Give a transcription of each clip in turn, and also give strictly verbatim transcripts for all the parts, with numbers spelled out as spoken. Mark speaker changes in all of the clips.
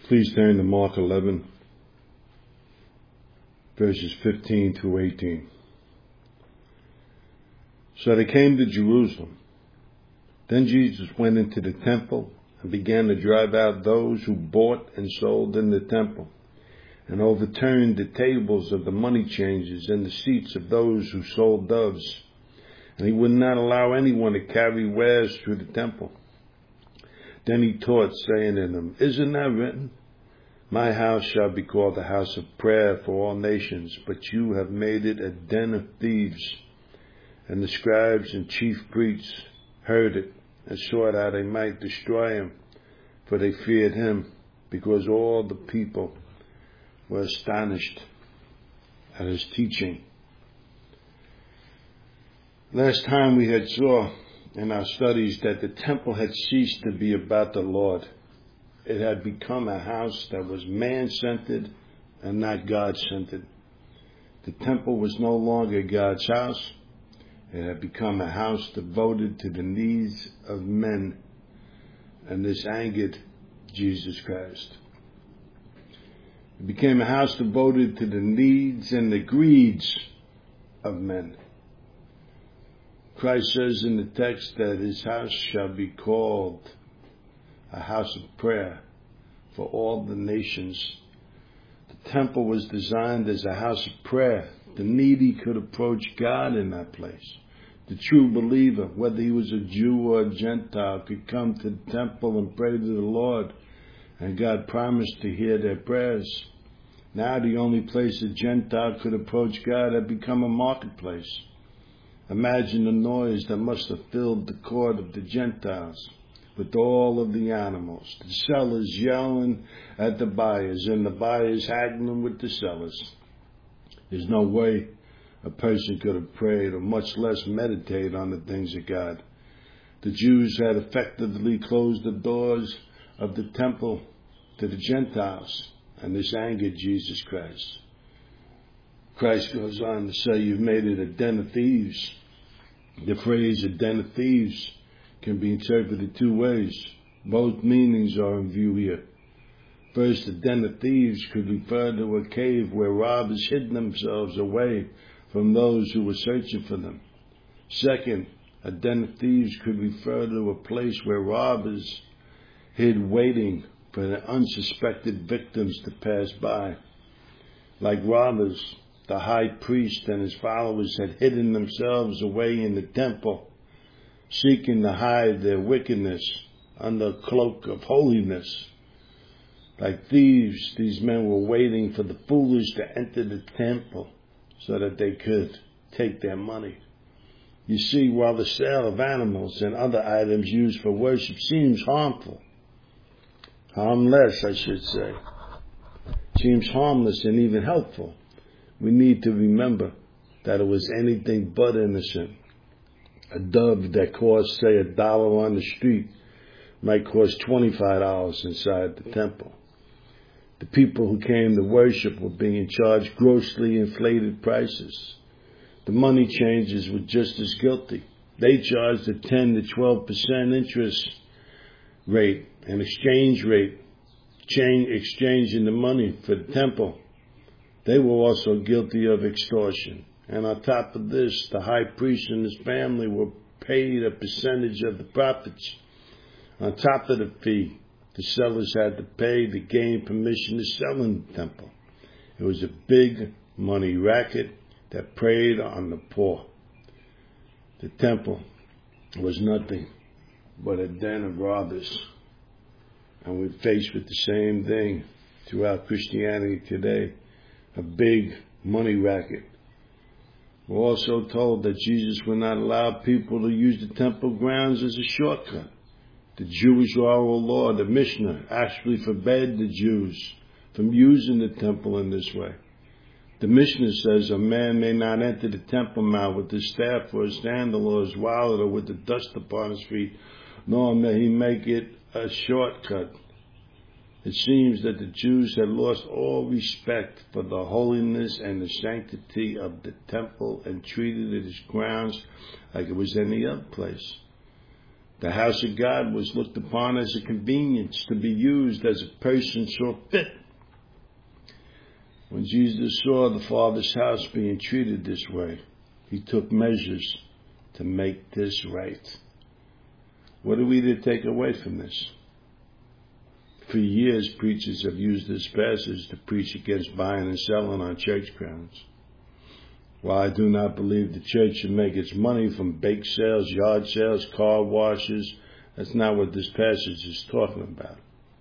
Speaker 1: Please turn to Mark eleven, verses fifteen through eighteen. So they came to Jerusalem. Then Jesus went into the temple and began to drive out those who bought and sold in the temple, and overturned the tables of the money changers and the seats of those who sold doves. And he would not allow anyone to carry wares through the temple. Then he taught, saying to them, Isn't that written? My house shall be called a house of prayer for all nations, but you have made it a den of thieves. And the scribes and chief priests heard it, and sought how they might destroy him, for they feared him, because all the people were astonished at his teaching. Last time we had saw in our studies that the temple had ceased to be about the Lord. It had become a house that was man-centered and not God-centered. The temple was no longer God's house. It had become a house devoted to the needs of men, and this angered Jesus Christ. It became a house devoted to the needs and the greeds of men. Christ says in the text that his house shall be called a house of prayer for all the nations. The temple was designed as a house of prayer. The needy could approach God in that place. The true believer, whether he was a Jew or a Gentile, could come to the temple and pray to the Lord, and God promised to hear their prayers. Now the only place a Gentile could approach God had become a marketplace. Imagine the noise that must have filled the court of the Gentiles with all of the animals, the sellers yelling at the buyers and the buyers haggling with the sellers. There's no way a person could have prayed or much less meditate on the things of God. The Jews had effectively closed the doors of the temple to the Gentiles, and this angered Jesus Christ. Christ goes on to say, you've made it a den of thieves. The phrase a den of thieves can be interpreted two ways. Both meanings are in view here. First, a den of thieves could refer to a cave where robbers hid themselves away from those who were searching for them. Second, a den of thieves could refer to a place where robbers hid waiting for the unsuspected victims to pass by. Like robbers, the high priest and his followers had hidden themselves away in the temple, seeking to hide their wickedness under a cloak of holiness. Like thieves, these men were waiting for the foolish to enter the temple so that they could take their money. You see, while the sale of animals and other items used for worship seems harmful, harmless, I should say, seems harmless and even helpful, we need to remember that it was anything but innocent. A dove that cost, say, a dollar on the street might cost twenty-five dollars inside the temple. The people who came to worship were being charged grossly inflated prices. The money changers were just as guilty. They charged a ten to twelve percent interest rate, an exchange rate, change, exchanging the money for the temple. They were also guilty of extortion. And on top of this, the high priest and his family were paid a percentage of the profits. On top of the fee, the sellers had to pay to gain permission to sell in the temple. It was a big money racket that preyed on the poor. The temple was nothing but a den of robbers. And we're faced with the same thing throughout Christianity today, a big money racket. We're also told that Jesus would not allow people to use the temple grounds as a shortcut. The Jewish oral law, the Mishnah, actually forbade the Jews from using the temple in this way. The Mishnah says a man may not enter the temple mount with his staff or his sandal or his wallet or with the dust upon his feet, nor may he make it a shortcut. It seems that the Jews had lost all respect for the holiness and the sanctity of the temple and treated it as grounds like it was any other place. The house of God was looked upon as a convenience to be used as a person saw fit. When Jesus saw the Father's house being treated this way, he took measures to make this right. What are we to take away from this? For years, preachers have used this passage to preach against buying and selling on church grounds. While I do not believe the church should make its money from bake sales, yard sales, car washes, that's not what this passage is talking about.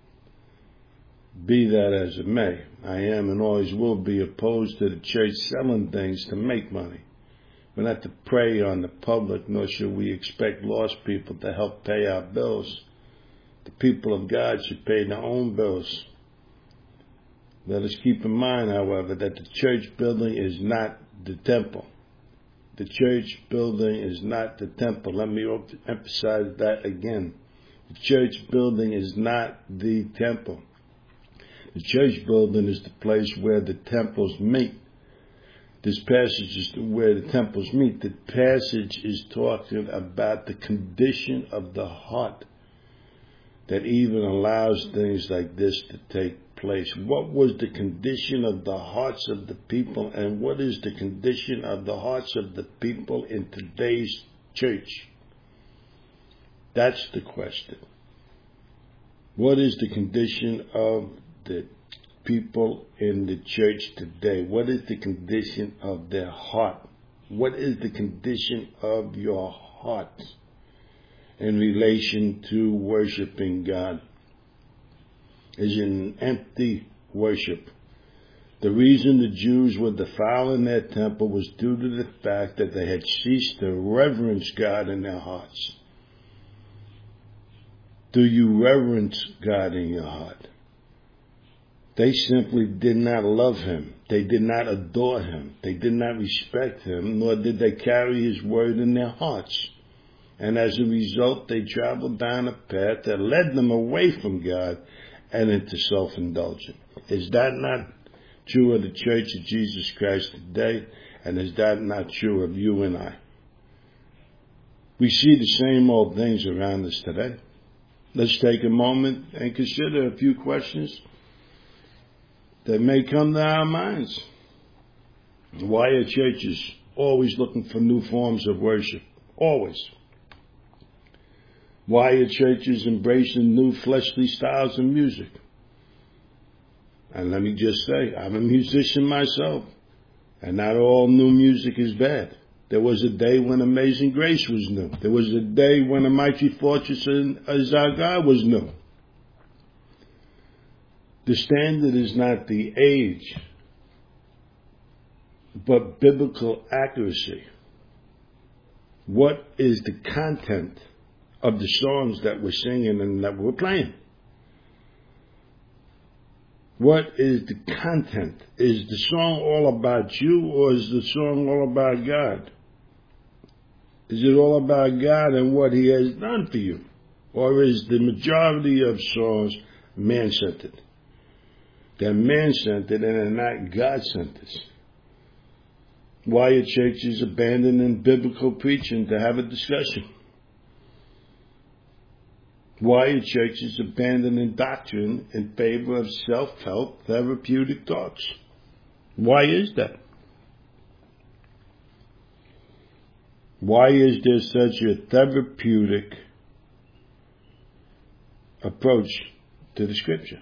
Speaker 1: Be that as it may, I am and always will be opposed to the church selling things to make money. We're not to prey on the public, nor should we expect lost people to help pay our bills. The people of God should pay their own bills. Let us keep in mind, however, that the church building is not the temple. The church building is not the temple. Let me emphasize that again. The church building is not the temple. The church building is the place where the temples meet. This passage is where the temples meet. The passage is talking about the condition of the heart that even allows things like this to take place. What was the condition of the hearts of the people, and what is the condition of the hearts of the people in today's church? That's the question. What is the condition of the people in the church today? What is the condition of their heart? What is the condition of your heart in relation to worshiping God? Is an empty worship. The reason the Jews were defiling their temple was due to the fact that they had ceased to reverence God in their hearts. Do you reverence God in your heart? They simply did not love him. They did not adore him. They did not respect him, nor did they carry his word in their hearts. And as a result, they traveled down a path that led them away from God and into self-indulgence. Is that not true of the Church of Jesus Christ today? And is that not true of you and I? We see the same old things around us today. Let's take a moment and consider a few questions that may come to our minds. Why are churches always looking for new forms of worship? Always. Why are churches embracing new fleshly styles of music? And let me just say, I'm a musician myself, and not all new music is bad. There was a day when Amazing Grace was new. There was a day when A Mighty Fortress Is Our God was new. The standard is not the age, but biblical accuracy. What is the content of the songs that we're singing and that we're playing? What is the content? Is the song all about you, or is the song all about God? Is it all about God and what he has done for you? Or is the majority of songs man-centered? They're man-centered and they're not God-centered. Why are churches abandoning biblical preaching to have a discussion? Why are churches abandoning doctrine in favor of self-help therapeutic talks? Why is that? Why is there such a therapeutic approach to the scripture?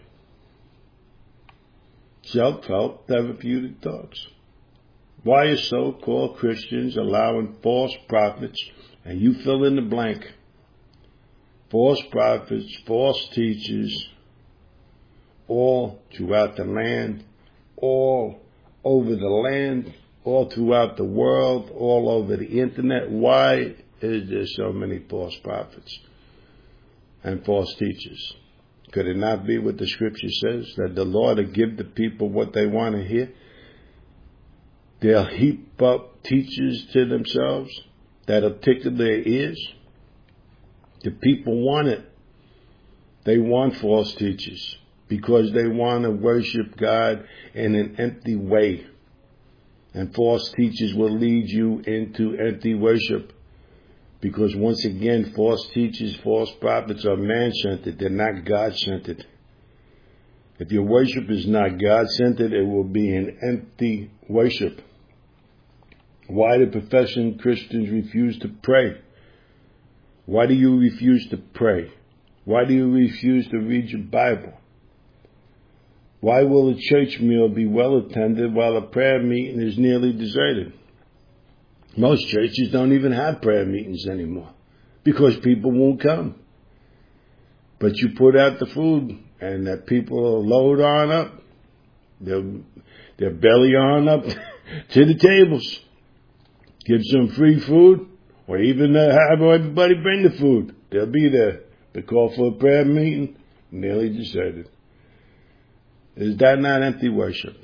Speaker 1: Self-help therapeutic talks. Why are so-called Christians allowing false prophets, and you fill in the blank, false prophets, false teachers, all throughout the land, all over the land, all throughout the world, all over the internet? Why is there so many false prophets and false teachers? Could it not be what the scripture says, that the Lord will give the people what they want to hear? They'll heap up teachers to themselves that'll tickle their ears. The people want it. They want false teachers because they want to worship God in an empty way. And false teachers will lead you into empty worship. Because once again, false teachers, false prophets are man-centered. They're not God-centered. If your worship is not God-centered, it will be an empty worship. Why do professing Christians refuse to pray? Why do you refuse to pray? Why do you refuse to read your Bible? Why will a church meal be well attended while a prayer meeting is nearly deserted? Most churches don't even have prayer meetings anymore because people won't come. But you put out the food and that people load on up, their, their belly on up to the tables. Give some free food or even have everybody bring the food. They'll be there. The call for a prayer meeting, nearly deserted. Is that not empty worship?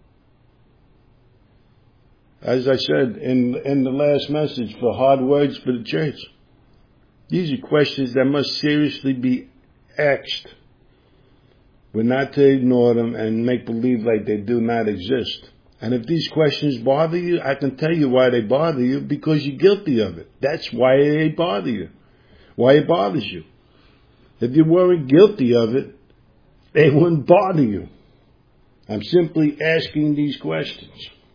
Speaker 1: As I said in, in the last message, for hard words for the church. These are questions that must seriously be asked. We're not to ignore them and make believe like they do not exist. And if these questions bother you, I can tell you why they bother you, because you're guilty of it. That's why they bother you. Why it bothers you. If you weren't guilty of it, they wouldn't bother you. I'm simply asking these questions.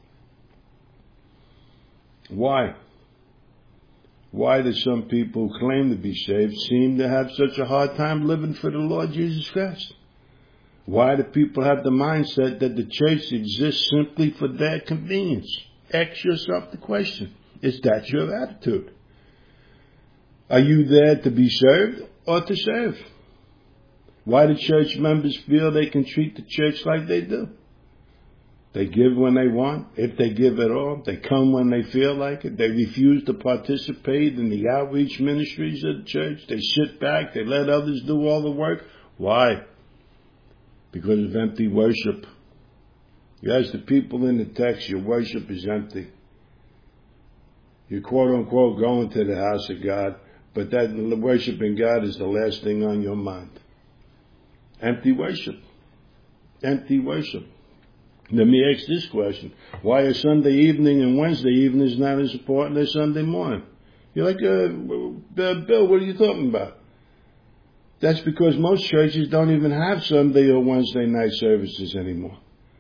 Speaker 1: Why? Why do some people who claim to be saved seem to have such a hard time living for the Lord Jesus Christ? Why do people have the mindset that the church exists simply for their convenience? Ask yourself the question. Is that your attitude? Are you there to be served or to serve? Why do church members feel they can treat the church like they do? They give when they want, if they give at all. They come when they feel like it. They refuse to participate in the outreach ministries of the church. They sit back. They let others do all the work. Why? Because of empty worship. You ask the people in the text, your worship is empty. You're quote unquote going to the house of God, but that worshiping God is the last thing on your mind. Empty worship. Empty worship. Let me ask this question. Why are Sunday evening and Wednesday evenings not as important as Sunday morning? You're like, uh, uh, Bill, what are you talking about? That's because most churches don't even have Sunday or Wednesday night services anymore.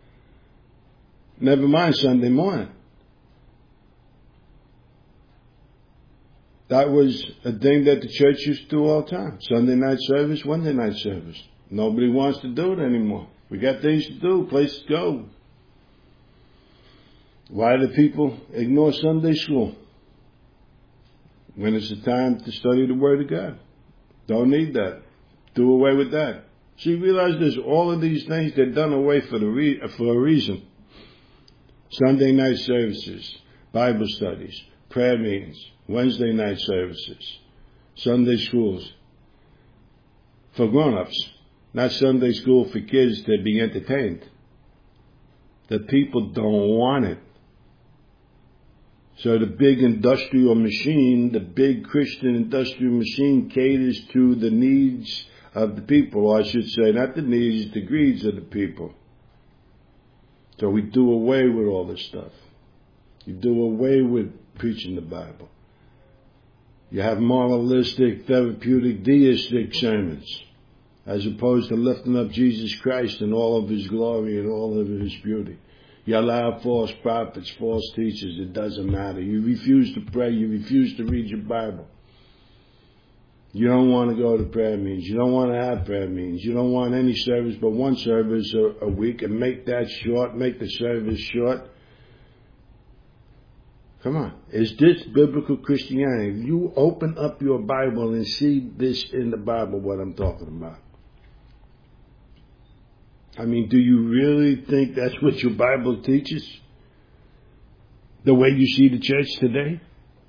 Speaker 1: Never mind Sunday morning. That was a thing that the church used to do all the time. Sunday night service, Wednesday night service. Nobody wants to do it anymore. We got things to do, places to go. Why do people ignore Sunday school when it's the time to study the Word of God? Don't need that. Do away with that. See, realize this, all of these things, they're done away for the re- for a reason. Sunday night services, Bible studies, prayer meetings, Wednesday night services, Sunday schools for grown-ups, not Sunday school for kids to be entertained. The people don't want it. So the big industrial machine, the big Christian industrial machine caters to the needs of the people, or I should say, not the needs, the greeds of the people. So we do away with all this stuff. You do away with preaching the Bible. You have moralistic, therapeutic, deistic sermons, as opposed to lifting up Jesus Christ in all of His glory and all of His beauty. You allow false prophets, false teachers, it doesn't matter. You refuse to pray, you refuse to read your Bible. You don't want to go to prayer meetings. You don't want to have prayer meetings. You don't want any service but one service a, a week, and make that short, make the service short. Come on. Is this biblical Christianity? You open up your Bible and see this in the Bible, what I'm talking about. I mean, do you really think that's what your Bible teaches? The way you see the church today?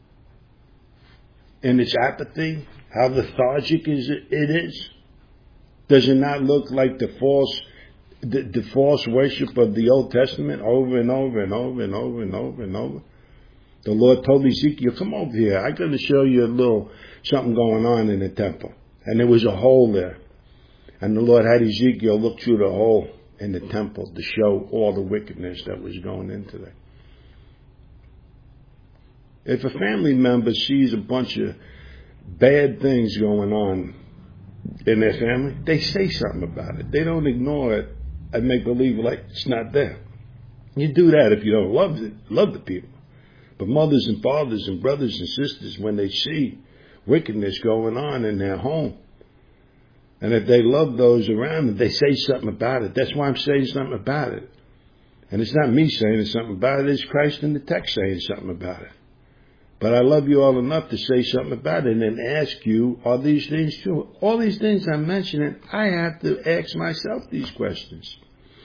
Speaker 1: And its apathy? How lethargic is it, it is? Does it not look like the false, the, the false worship of the Old Testament over and over and over and over and over and over? The Lord told Ezekiel, come over here. I'm going to show you a little something going on in the temple. And there was a hole there. And the Lord had Ezekiel look through the hole in the temple to show all the wickedness that was going into there. If a family member sees a bunch of bad things going on in their family, they say something about it. They don't ignore it and make believe like it's not there. You do that if you don't love it, love the people. But mothers and fathers and brothers and sisters, when they see wickedness going on in their home, and if they love those around them, they say something about it. That's why I'm saying something about it. And it's not me saying something about it. It's Christ in the text saying something about it. But I love you all enough to say something about it and then ask you, are these things true? All these things I'm mentioning, I have to ask myself these questions.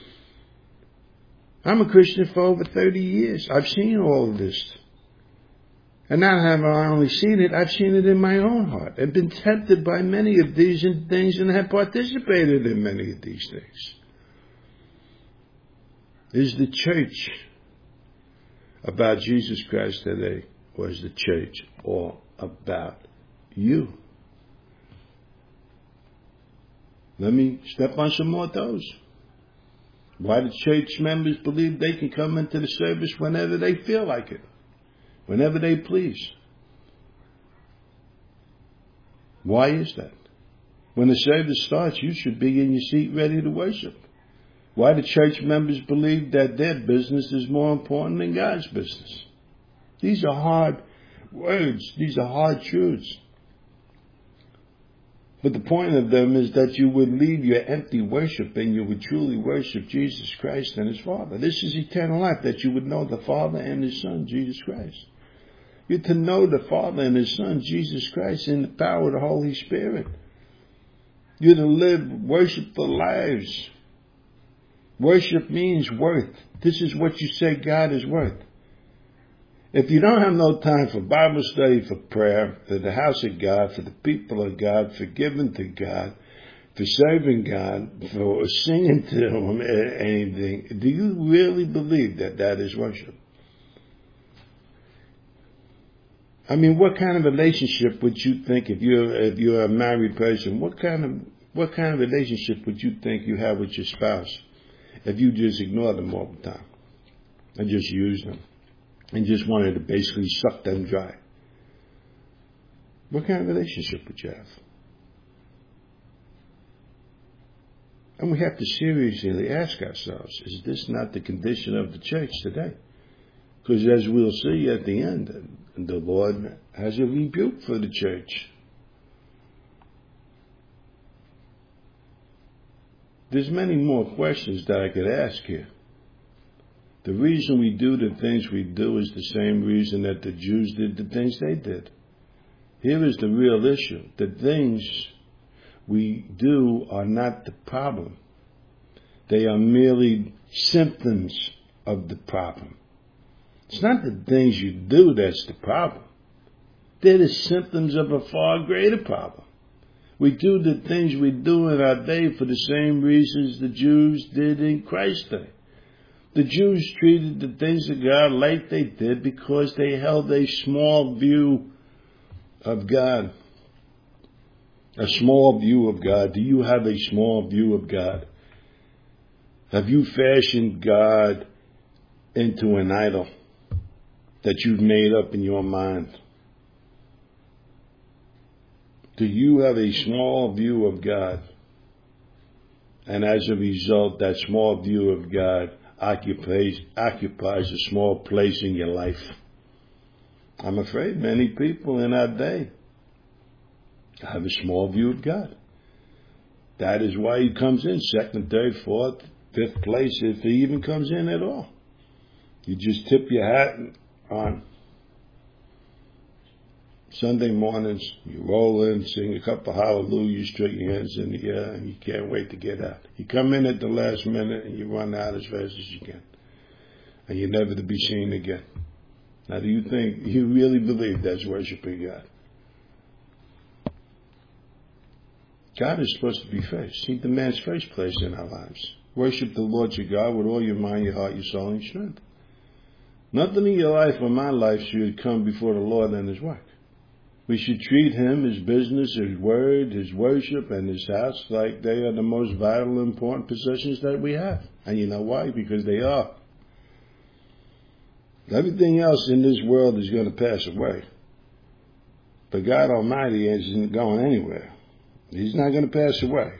Speaker 1: I'm a Christian for over thirty years. I've seen all of this. And not have I only seen it, I've seen it in my own heart and been tempted by many of these things and have participated in many of these things. Is the church about Jesus Christ today, or is the church all about you? Let me step on some more toes. Why do church members believe they can come into the service whenever they feel like it? Whenever they please. Why is that? When the service starts, you should be in your seat ready to worship. Why do church members believe that their business is more important than God's business? These are hard words. These are hard truths. But the point of them is that you would leave your empty worship and you would truly worship Jesus Christ and His Father. This is eternal life, that you would know the Father and His Son, Jesus Christ. You're to know the Father and His Son, Jesus Christ, in the power of the Holy Spirit. You're to live worshipful lives. Worship means worth. This is what you say God is worth. If you don't have no time for Bible study, for prayer, for the house of God, for the people of God, for giving to God, for serving God, for singing to Him, anything, do you really believe that that is worship? I mean, what kind of relationship would you think, if you're if you're a married person, what kind of what kind of relationship would you think you have with your spouse if you just ignore them all the time and just use them and just wanted to basically suck them dry? What kind of relationship would you have? And we have to seriously ask ourselves, is this not the condition of the church today? Because as we'll see at the end, the Lord has a rebuke for the church. There's many more questions that I could ask here. The reason we do the things we do is the same reason that the Jews did the things they did. Here is the real issue. The things we do are not the problem. They are merely symptoms of the problem. It's not the things you do that's the problem. They're the symptoms of a far greater problem. We do the things we do in our day for the same reasons the Jews did in Christ's day. The Jews treated the things of God like they did because they held a small view of God. A small view of God. Do you have a small view of God? Have you fashioned God into an idol that you've made up in your mind? Do you have a small view of God? And as a result, that small view of God occupies, occupies a small place in your life. I'm afraid many people in our day have a small view of God. That is why He comes in second, third, fourth, fifth place, if He even comes in at all. You just tip your hat on Sunday mornings, you roll in, sing a couple of hallelujahs, straight your hands in the air, and you can't wait to get out. You come in at the last minute and you run out as fast as you can. And you're never to be seen again. Now, do you think, you really believe that's worshiping God? God is supposed to be first. He demands first place in our lives. Worship the Lord your God with all your mind, your heart, your soul, and your strength. Nothing in your life or my life should come before the Lord and His work. We should treat Him, His business, His word, His worship, and His house like they are the most vital and important possessions that we have. And you know why? Because they are. Everything else in this world is going to pass away. But God Almighty isn't going anywhere. He's not going to pass away.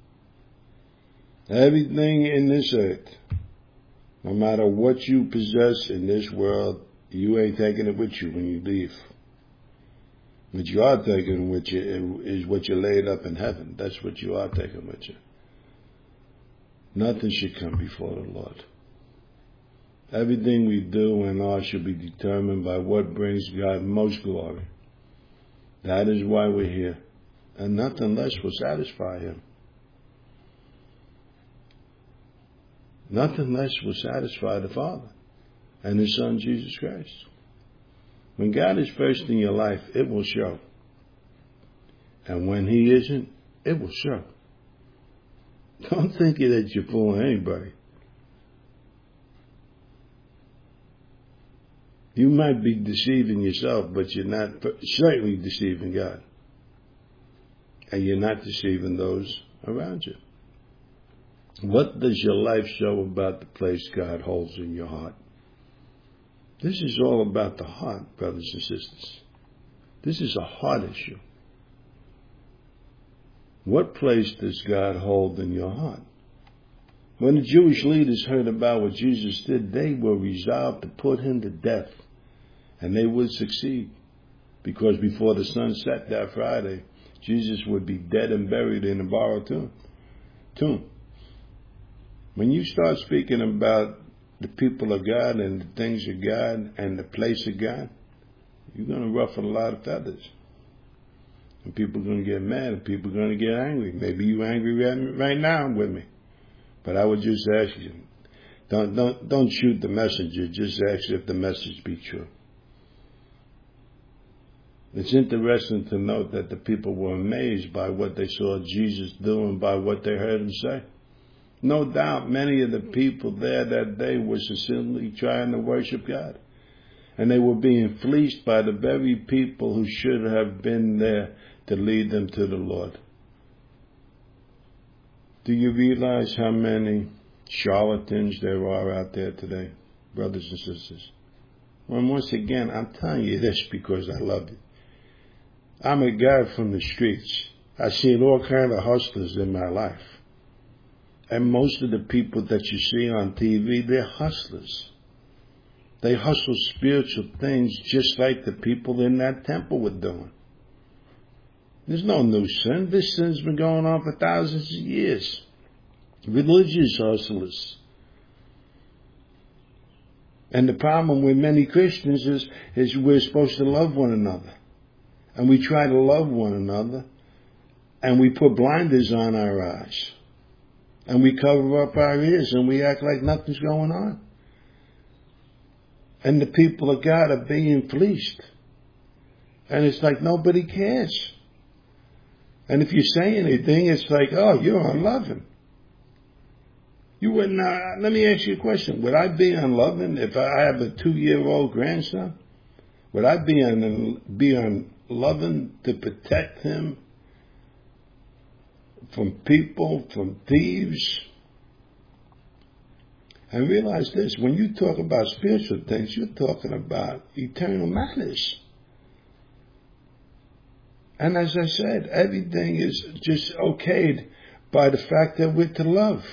Speaker 1: Everything in this earth, no matter what you possess in this world, you ain't taking it with you when you leave. What you are taking with you is what you laid up in heaven. That's what you are taking with you. Nothing should come before the Lord. Everything we do and are should be determined by what brings God most glory. That is why we're here. And nothing less will satisfy Him. Nothing less will satisfy the Father and His Son, Jesus Christ. When God is first in your life, it will show. And when He isn't, it will show. Don't think that you're fooling anybody. You might be deceiving yourself, but you're not certainly deceiving God. And you're not deceiving those around you. What does your life show about the place God holds in your heart? This is all about the heart, brothers and sisters. This is a heart issue. What place does God hold in your heart? When the Jewish leaders heard about what Jesus did, they were resolved to put Him to death. And they would succeed. Because before the sun set that Friday, Jesus would be dead and buried in a borrowed tomb. tomb. When you start speaking about the people of God and the things of God and the place of God, you're going to ruffle a lot of feathers. And people are going to get mad and people are going to get angry. Maybe you're angry right now with me. But I would just ask you, don't, don't, don't shoot the messenger. Just ask if the message be true. It's interesting to note that the people were amazed by what they saw Jesus do and by what they heard Him say. No doubt many of the people there that day were sincerely trying to worship God. And they were being fleeced by the very people who should have been there to lead them to the Lord. Do you realize how many charlatans there are out there today, brothers and sisters? Well, once again, I'm telling you this because I love you. I'm a guy from the streets. I've seen all kinds of hustlers in my life. And most of the people that you see on T V, they're hustlers. They hustle spiritual things just like the people in that temple were doing. There's no new sin. This sin's been going on for thousands of years. Religious hustlers. And the problem with many Christians is, is we're supposed to love one another. And we try to love one another. And we put blinders on our eyes. And we cover up our ears and we act like nothing's going on. And the people of God are being fleeced. And it's like nobody cares. And if you say anything, it's like, oh, you're unloving. You wouldn't, uh, let me ask you a question. Would I be unloving if I have a two-year-old grandson? Would I be, un, be unloving to protect him from people, from thieves? And realize this, when you talk about spiritual things, you're talking about eternal matters. And as I said, everything is just okayed by the fact that we're to love.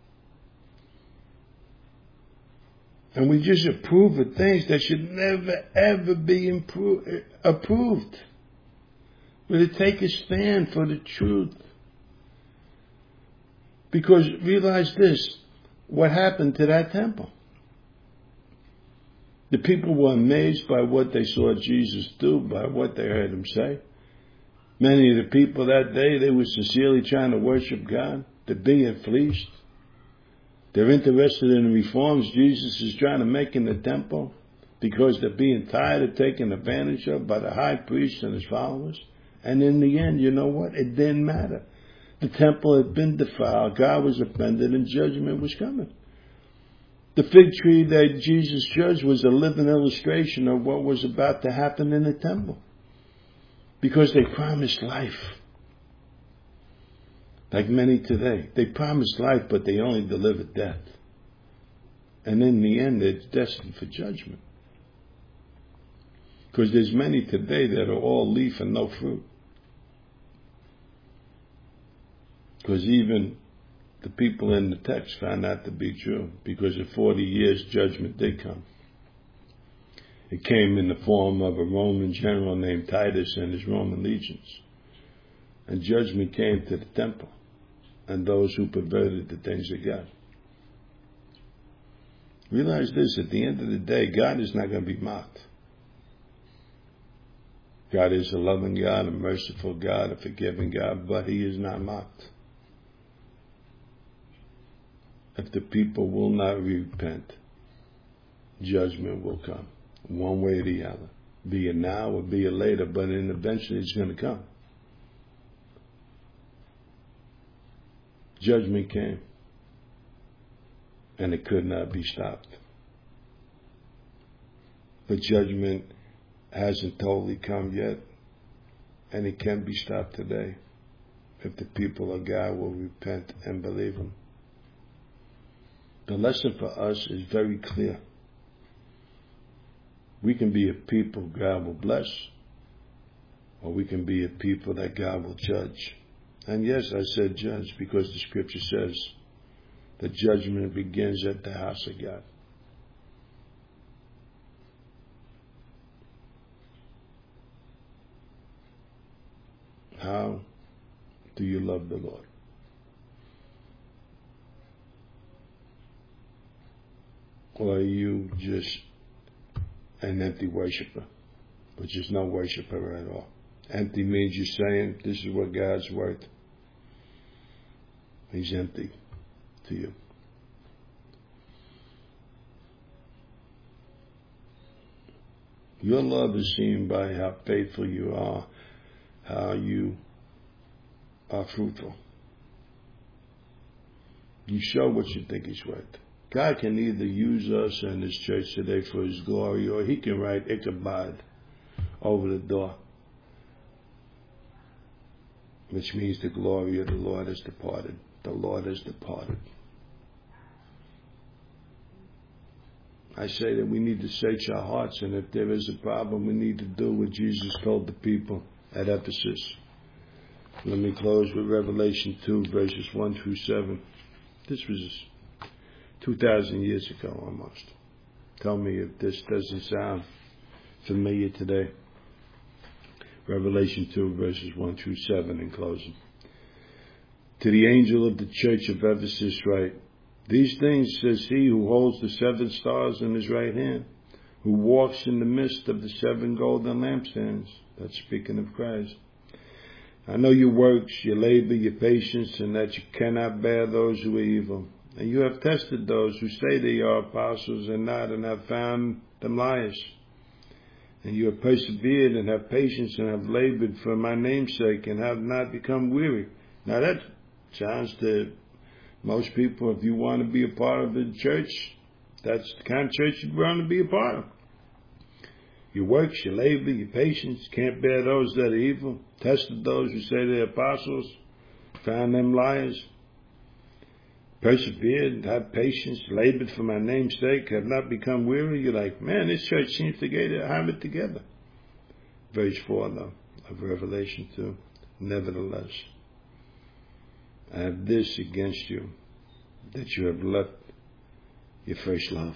Speaker 1: And we just approve of things that should never, ever be impro- approved. We're to take a stand for the truth. Because realize this, what happened to that temple? The people were amazed by what they saw Jesus do, by what they heard Him say. Many of the people that day, they were sincerely trying to worship God. They're being fleeced. They're interested in the reforms Jesus is trying to make in the temple because they're being tired of taken advantage of by the high priest and his followers. And in the end, you know what? It didn't matter. The temple had been defiled. God was offended and judgment was coming. The fig tree that Jesus judged was a living illustration of what was about to happen in the temple. Because they promised life. Like many today. They promised life, but they only delivered death. And in the end, it's destined for judgment. Because there's many today that are all leaf and no fruit. Because even the people in the text found that to be true. Because in forty years, judgment did come. It came in the form of a Roman general named Titus and his Roman legions. And judgment came to the temple and those who perverted the things of God. Realize this, at the end of the day, God is not going to be mocked. God is a loving God, a merciful God, a forgiving God, but He is not mocked. If the people will not repent, judgment will come, one way or the other. Be it now or be it later, but then eventually it's going to come. Judgment came, and it could not be stopped. But judgment hasn't totally come yet, and it can be stopped today if the people of God will repent and believe Him. The lesson for us is very clear. We can be a people God will bless, or we can be a people that God will judge. And yes, I said judge because the scripture says that judgment begins at the house of God. How do you love the Lord? Or are you just an empty worshiper, which is no worshiper at all? Empty means you're saying this is what God's worth. He's empty to you. Your love is seen by how faithful you are, how you are fruitful. You show what you think He's worth. God can either use us and His church today for His glory, or He can write Ichabod over the door, which means the glory of the Lord has departed. The Lord has departed. I say that we need to search our hearts, and if there is a problem, we need to do what Jesus told the people at Ephesus. Let me close with Revelation two, verses one through seven. This was two thousand years ago almost. Tell me if this doesn't sound familiar today. Revelation two, verses one through seven in closing. To the angel of the church of Ephesus write, these things says He who holds the seven stars in His right hand, who walks in the midst of the seven golden lampstands. That's speaking of Christ. I know your works, your labor, your patience, and that you cannot bear those who are evil. And you have tested those who say they are apostles and not, and have found them liars. And you have persevered and have patience and have labored for my name's sake and have not become weary. Now that sounds to most people, if you want to be a part of the church, that's the kind of church you want to be a part of. Your works, your labor, your patience, can't bear those that are evil. Tested those who say they're apostles, found them liars. Persevered, have patience, labored for my name's sake, have not become weary. You're like, man, this church seems to get it, have it together. Verse four, though, of Revelation two. Nevertheless, I have this against you, that you have left your first love.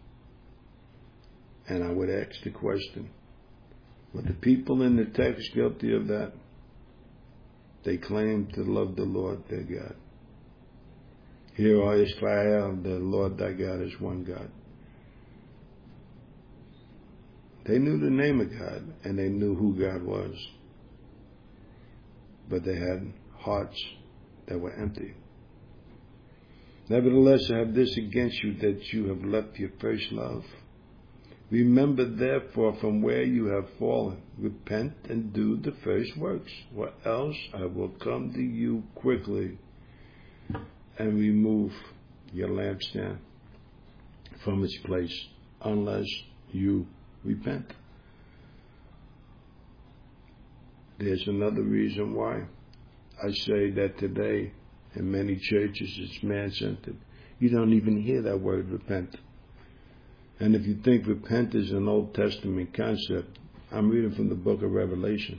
Speaker 1: And I would ask the question, were the people in the text guilty of that? They claimed to love the Lord their God. Hear, O Israel, the Lord thy God is one God. They knew the name of God, and they knew who God was. But they had hearts that were empty. Nevertheless, I have this against you, that you have left your first love. Remember, therefore, from where you have fallen, repent and do the first works, or else I will come to you quickly and remove your lampstand from its place, unless you repent. There's another reason why I say that today in many churches it's man-centered. You don't even hear that word repent. And if you think repent is an Old Testament concept, I'm reading from the book of Revelation.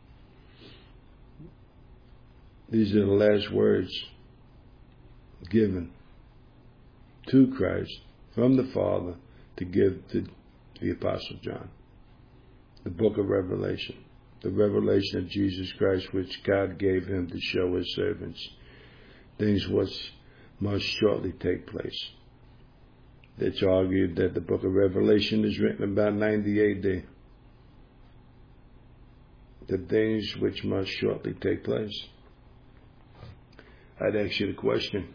Speaker 1: These are the last words given to Christ from the Father to give to the Apostle John. The book of Revelation. The revelation of Jesus Christ which God gave him to show his servants things which must shortly take place. It's argued that the book of Revelation is written about ninety A D. The things which must shortly take place. I'd ask you the question.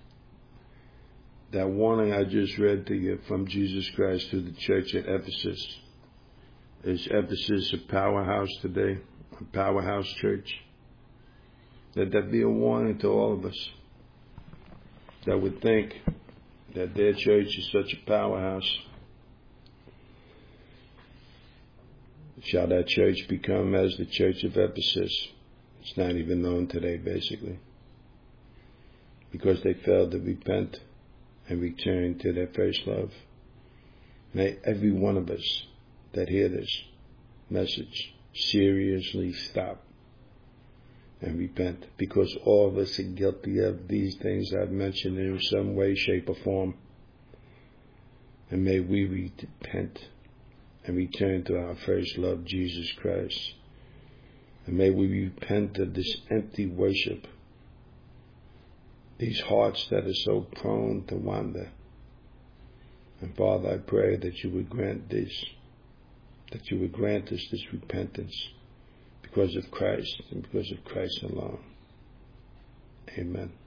Speaker 1: That warning I just read to you from Jesus Christ to the church at Ephesus. Is Ephesus a powerhouse today? A powerhouse church? Let that be a warning to all of us that would think that their church is such a powerhouse. Shall that church become as the church of Ephesus? It's not even known today, basically. Because they failed to repent and return to their first love. May every one of us that hear this message seriously stop and repent, because all of us are guilty of these things I've mentioned in some way, shape, or form. And may we repent and return to our first love, Jesus Christ. And may we repent of this empty worship, these hearts that are so prone to wander. And Father, I pray that you would grant this, that you would grant us this repentance because of Christ and because of Christ alone. Amen.